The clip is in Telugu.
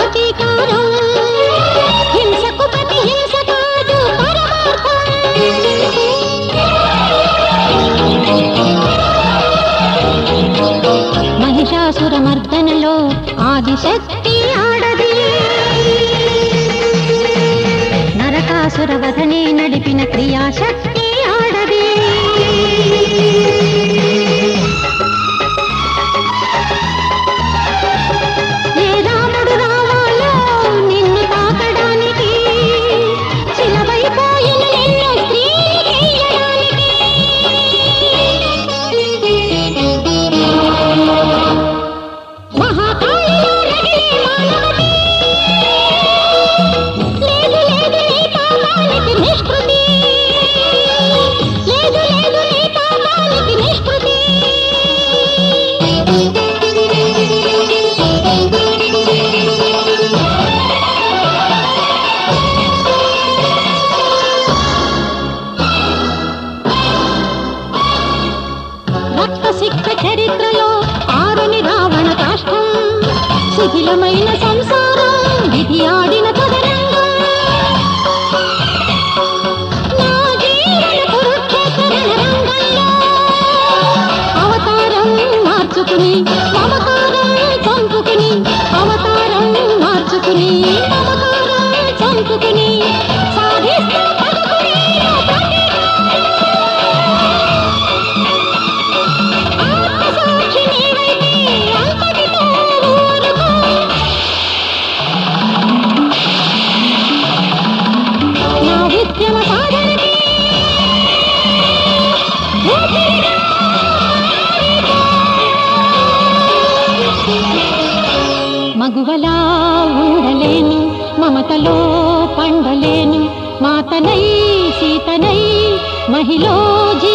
ప్రతీకారం హింసకు ప్రతి హింస కాదు పరమార్థం. మహిషాసుర మర్దనలో ఆదిశక్తి ఆడది, నరకాసుర వధనే నడిపిన క్రియాశక్తి ఆడది. ఏ రాముడు రావాలో నిన్ను తాకడానికి, చిలవైపోయిన నిన్ను స్త్రీని చెయ్యడానికి. మహాకాళిలో రగిలే మానవతి, లేదు లేదు నీ పాపానికి నిష్కృతి, లేదు లేదు నీ పాపానికి నిష్కృతి. రక్తసిక్త చరిత్రలో ఆరని రావణ కాష్టం, శిథిలమైన సంసారం విధి ఆడిన తదరంగం. నా జీవన కురుక్షేత్ర రణరంగంలో అవతారం మార్చుకుని మమకారం చంపుకుని, అవతారం మార్చుకుని మమకారం చంపుకుని సాధిస్తా పలుకుని ఆత్మసాక్షి నీవైతే అంతటితో ఊరుకో. నా ఉద్యమ సాధనకి ఊపిరిగా మారిపో. మగువలా ఉండలేను, మమతలో పండలేను, మాతనై సీతనై మహిళ